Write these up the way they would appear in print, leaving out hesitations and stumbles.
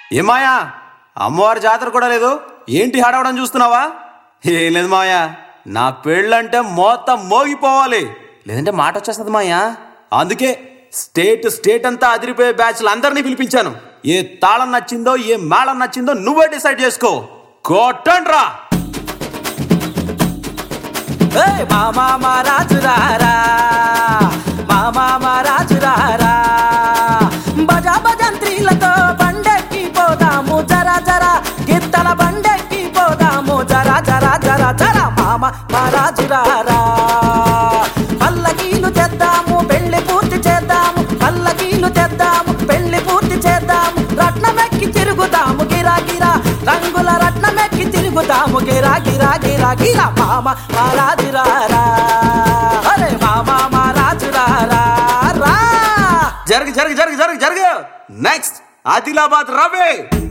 ఏమాయా అమ్మవారి జాతర కూడా లేదు, ఏంటి హడవడం చూస్తున్నావా? ఏం లేదు మాయా, నా పెళ్ళంటే మొత్తం మోగిపోవాలి, లేదంటే మాట వచ్చేస్తుంది మాయా. అందుకే స్టేట్ అంతా అదిరిపోయే బ్యాచ్లు అందరినీ పిలిపించాను. ఏ తాళం నచ్చిందో ఏ మేళం నచ్చిందో నువ్వే డిసైడ్ చేసుకో. కొట్టండ్రా. మామా రాజురారా, మామా రాజురారా, బజా భజంత్రీలతో బండెక్కి పోదాము జరా జరా, గిత్తల బండెక్కి పోదాము జరా జరా జరా జరా. మామా రాజురారా, పల్లకీలు తెద్దాము పెళ్లి పూర్తి చేద్దాము, పల్లకీలు తెద్దాము పెళ్లి పూర్తి చేద్దాము. రత్నమెక్కి తిరుగుదాము గిరా గిరా, రంగుల రత్నమెక్కి తిరుగుదాము గిరా గిరా గిరా గిరా. మామా రాజురారా, అరే మామా రాజురారా రా. జరుగు జరుగు జరుగు జరుగు జరుగు. నెక్స్ట్ ఆదిలాబాద్ రవి.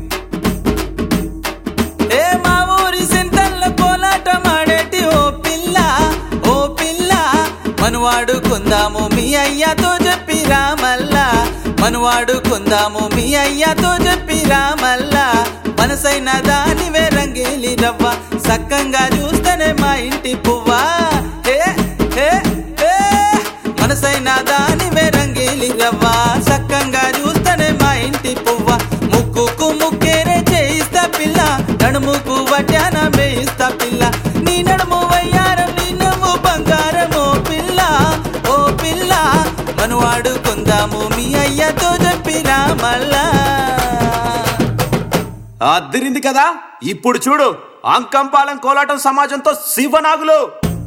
ఏ మా ఊరి సెంటర్ల కోలాటం ఆడేటి ఓ పిల్ల, ఓ పిల్ల, మనువాడుకుందాము మీ అయ్యతో చెప్పిరా మల్లా, మనువాడుకుందాము మీ అయ్యతో చెప్పిరా మల్లా. మనసైన దానివే రంగేలి రవ్వ, సక్కంగా చూస్తేనే మా ఇంటి పువ్వా. హే హే హే, మనసైన దానివే రంగేలి రవ్వ, సక్కంగా చూస్తేనే మా ఇంటి పువ్వ. ముక్కుకు ముక్కేరే చేయిస్తా పిల్ల, నడుముకు వడ్డాన వేయిస్తా పిల్ల. నీ నడుము వయ్యారం నీ నవ్వు బంగారమో పిల్ల, ఓ పిల్ల, మనువాడుకుందాము మీ అయ్యతో చెప్పిరా మల్లా. అదిరింది కదా. ఇప్పుడు చూడు అంకంపాలెం కోలాటం సమాజంతో శివనాగులు.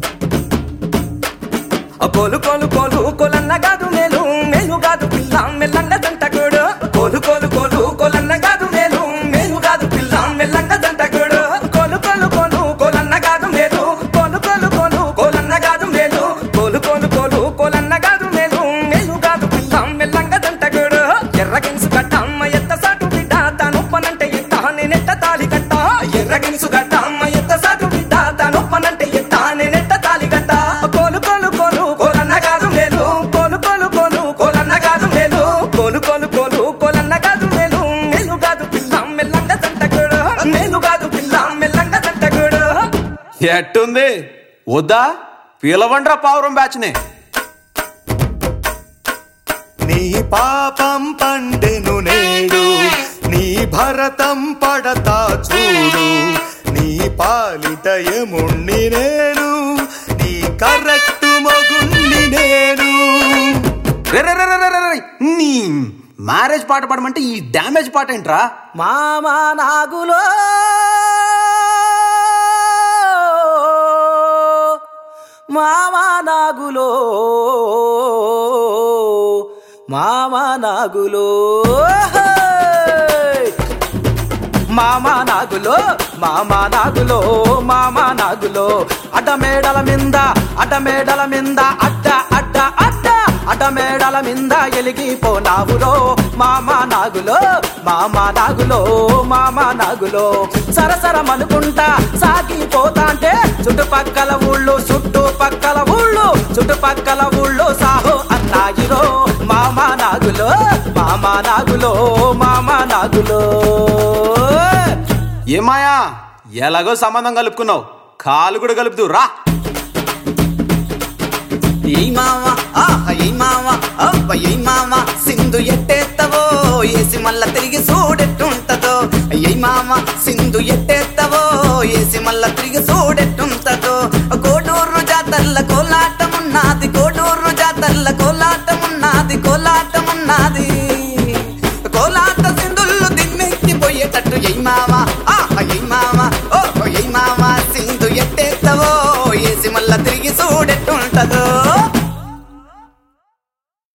కోలు కోలు కోలు కోలన్న కాదు మేలు, మేలు కాదు పిల్ల మెల్లంగ దంటకుడు. కోలు కోలు కోలు కోలన్న కాదు మేలు, మేలు కాదు పిల్ల మెల్లంగ దంటకుడు. కోలు కోలు కోలు కోలన్న కాదు మేలు, కోలు కోలు కోలు కోలన్న కాదు మేలు, కోలు కోలు కోలు కోలన్న కాదు మేలు, మేలు కాదు పిల్ల మెల్లంగ దంటకుడు. ఎర్రగిన్సు గడ్డ అమ్మ ఎత్త సాటు బిడ్డ, తానొప్పనంటే ఎత్త నేనెట్ట తాళి కట్ట. ఎర్రగిన్సు గడ్డ అమ్మ ఎత్త సాటు బిడ్డ, తానొప్పనంటే ఎత్త నేనెట్ట తాళి కట్ట. కోలు కోలు కోలు కోలన్న కాదు మేలు, కోలు కోలు కోలు కోలన్న కాదు మేలు, కోలు కోలు కోలు కోలన్న కాదు మేలు, మేలు కాదు పిల్ల మెల్లంగ దంటకుడు, మేలు కాదు పిల్ల మెల్లంగ దంటకుడు. ఎట్టుంది? వద్దా? పిలవండ్రా పావురం బ్యాచ్ని. నీ పాపం పండెను నేడు, నీ భరతం పడతా చూడు, నీ పాలిట యముణ్ణి నేను, నీ కరెక్ట్ మగుణ్ణి నేను. నీ మ్యారేజ్ పాట పాడమంటే ఈ డ్యామేజ్ పాట ఏంట్రా? మామా నాగులో, మామా నాగులో, మామా నాగులో, మామా నాగులో, మామా నాగులో, మామా నాగులో. అడ్డమేడల మింద, అడ్డమేడల మింద, అడ్డ అడ్డ అడ్డ, అడ్డమేడల మింద ఎలిగిపోనావులో మామా నాగులో, మామా నాగులో, మామా నాగులో. సరసరమనుకుంటా సాగిపోతాంటే చుట్టుపక్కల ఊళ్ళు, చుట్టుపక్కల ఊళ్ళు, చుట్టుపక్కల ఊళ్ళు సాహో అన్నాయిరో మామా నాగులో, మామా నాగులో, మామా నాగులో. ఏమాయా ఎలాగో సంబంధం కలుపుకున్నావు, కాలు కూడా కలుపుతూ రా. ఈ మామ ఈ మామ అబ్బ ఈ మామ, సింధు ఎట్టేత్తవో ఏసి మల్ల తిరిగి చూడెట్టుంటదో. ఈ మామ సింధు ఎట్టేత్తవో ఏసి మల్ల తిరిగి చూడెట్టుంటదో. కోడూరు జాతర్ల కోలాటమున్నది, కోడూరు జాతర్ల కోలాటమున్నది, కోలాటమున్నది. కోలాట సింధుళ్ళు దిమ్మెక్కిపోయేటట్టు ఈ మామ